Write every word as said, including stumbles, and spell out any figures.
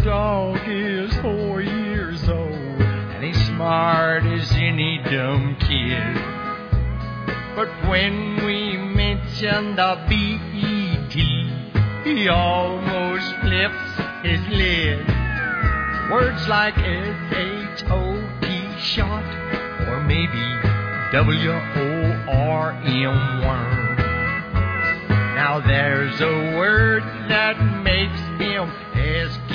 dog is four years old, and he's smart as any dumb kid. But when we mention the B E T, he almost flips his lid. Words like S H O T, shot, or maybe W O R M, worm. Now there's a word that makes him as